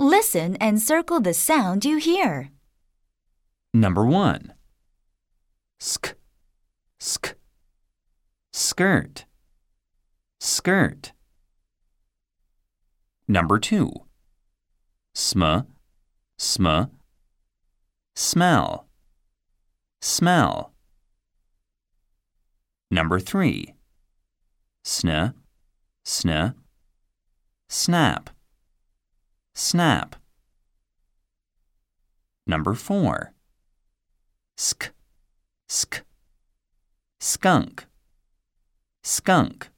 Listen and circle the sound you hear. Number 1. Sk, sk. Skirt, skirt. Number 2. Sm, sm. Smell, smell. Number 3. Sn, sn. Snap, snap. Number 4. Sk, sk. Skunk, skunk.